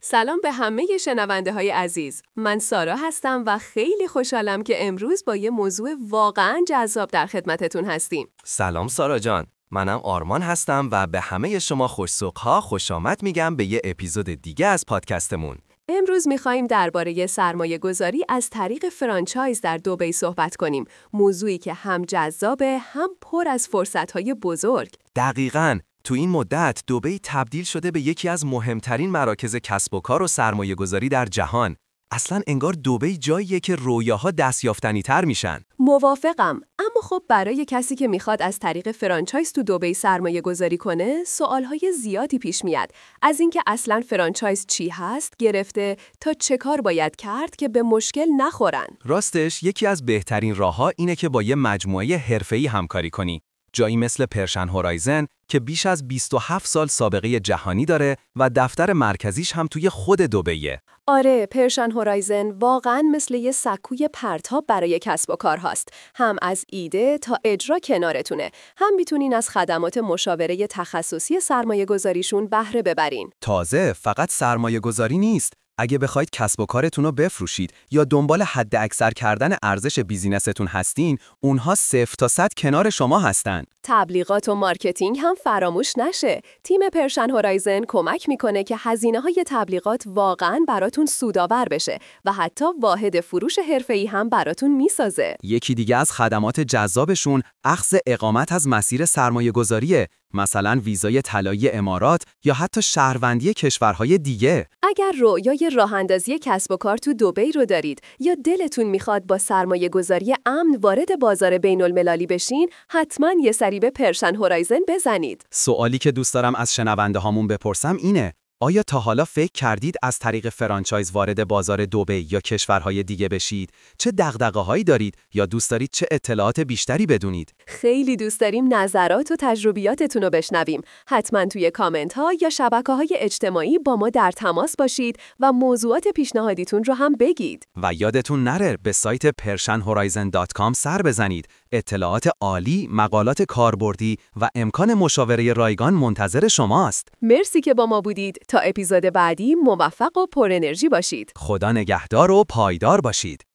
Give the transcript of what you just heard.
سلام به همه شنونده های عزیز. من سارا هستم و خیلی خوشحالم که امروز با یه موضوع واقعاً جذاب در خدمتتون هستیم. سلام سارا جان، منم آرمان هستم و به همه شما خوش‌ذوق‌ها خوش آمد میگم به یه اپیزود دیگه از پادکستمون. امروز می‌خوایم درباره سرمایه‌گذاری از طریق فرانچایز در دبی صحبت کنیم. موضوعی که هم جذابه هم پر از فرصت‌های بزرگ. دقیقاً، تو این مدت دبی تبدیل شده به یکی از مهمترین مراکز کسب و کار و سرمایه‌گذاری در جهان. اصلاً انگار دبی جاییه که رویاها دستیافتنی‌تر میشن. موافقم، اما خب برای کسی که میخواد از طریق فرانچایز تو دبی سرمایه گذاری کنه سوالهای زیادی پیش میاد، از اینکه اصلاً فرانچایز چی هست گرفته تا چه کار باید کرد که به مشکل نخورن. راستش یکی از بهترین راه‌ها اینه که با یه مجموعه حرفه‌ای همکاری کنی. جایی مثل پرشن هورایزن که بیش از 27 سال سابقه جهانی داره و دفتر مرکزیش هم توی خود دبیه. آره، پرشن هورایزن واقعاً مثل یه سکوی پرتاب برای کسب و کار هاست. هم از ایده تا اجرا کنارتونه. هم میتونین از خدمات مشاوره تخصصی سرمایه گذاریشون بهره ببرین. تازه فقط سرمایه گذاری نیست. اگه بخواید کسب و کارتون رو بفروشید یا دنبال حد اکثر کردن ارزش بیزینستون هستین، اونها 0 تا 100 کنار شما هستن. تبلیغات و مارکتینگ هم فراموش نشه. تیم پرشن هورایزن کمک میکنه که هزینه‌های تبلیغات واقعاً براتون سودآور بشه و حتی واحد فروش حرفه‌ای هم براتون میسازه. یکی دیگه از خدمات جذابشون اخذ اقامت از مسیر سرمایه‌گذاریه، مثلا ویزای طلایی امارات یا حتی شهروندی کشورهای دیگه. اگر رویای راه‌اندازی کسب و کار تو دبی رو دارید یا دلتون میخواد با سرمایه‌گذاری امن وارد بازار بین‌المللی بشین، حتما یه سری به پرشن هورایزن بزنید. سوالی که دوست دارم از شنونده هامون بپرسم اینه: آیا تا حالا فکر کردید از طریق فرانچایز وارد بازار دبی یا کشورهای دیگه بشید؟ چه دغدغه‌هایی دارید یا دوست دارید چه اطلاعات بیشتری بدونید؟ خیلی دوست داریم نظرات و تجربیاتتون رو بشنویم. حتما توی کامنت ها یا شبکه‌های اجتماعی با ما در تماس باشید و موضوعات پیشنهادیتون رو هم بگید. و یادتون نره به سایت pershanhorizon.com سر بزنید. اطلاعات عالی، مقالات کاربردی و امکان مشاوره رایگان منتظر شماست. مرسی که با ما بودید. تا اپیزود بعدی موفق و پر انرژی باشید. خدا نگهدار و پایدار باشید.